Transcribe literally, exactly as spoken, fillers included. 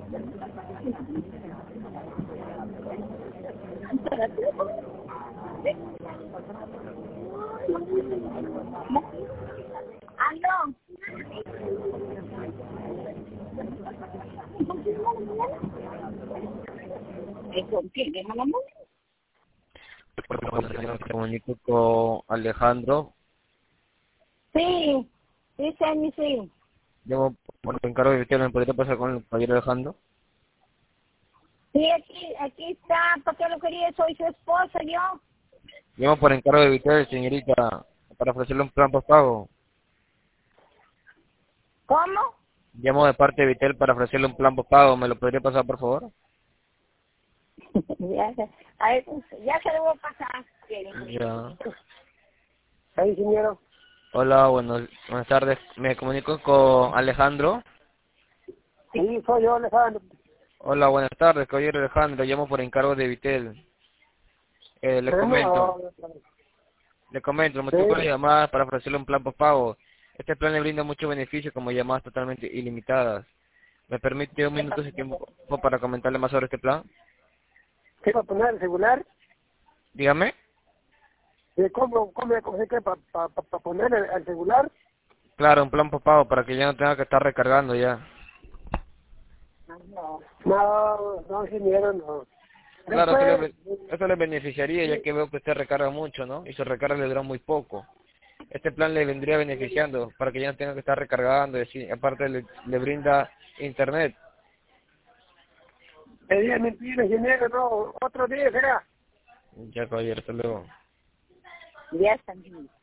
Aló. ¿Con quién? ¿Qué hablamos? Me comunico con Alejandro. Sí, sí, Sammy, sí. Llamo por encargo de usted, ¿me podría pasar con el caballero Alejandro? Sí, aquí, aquí está, ¿para qué lo quería? Soy su esposa, yo. Llamo por encargo de usted, señorita, para ofrecerle un plan postpago. ¿Cómo? Llamo de parte de Vitel para ofrecerle un plan postpago. ¿Me lo podría pasar, por favor? ya, se, a ver, ya se lo voy a pasar. Ya. Ahí, señora. Hola, buenos, buenas tardes. Me comunico con Alejandro. Sí, soy yo, Alejandro. Hola, buenas tardes, caballero Alejandro. Llamo por encargo de Vitel. Eh, le Pero comento. no, Le comento, el sí, motivo de la llamada es para ofrecerle un plan postpago. Este plan le brinda muchos beneficios como llamadas totalmente ilimitadas. ¿Me permite un minuto de tiempo para comentarle más sobre este plan? ¿qué va a poner el celular? Dígame. ¿Y ¿Cómo, cómo, cómo se qué para pa, pa, pa poner el, el celular? Claro, un plan postpago para que ya no tenga que estar recargando ya. No, no, no, señora, no. Claro, eso le, Después, be- eso le beneficiaría ya que veo que usted recarga mucho, ¿no? Y su recarga le dura muy poco. Este plan le vendría beneficiando para que ya no tenga que estar recargando y así, aparte le, le brinda internet. pedía mentiras, señora, no, otro día será. Ya, caballero, hasta luego. Ya están.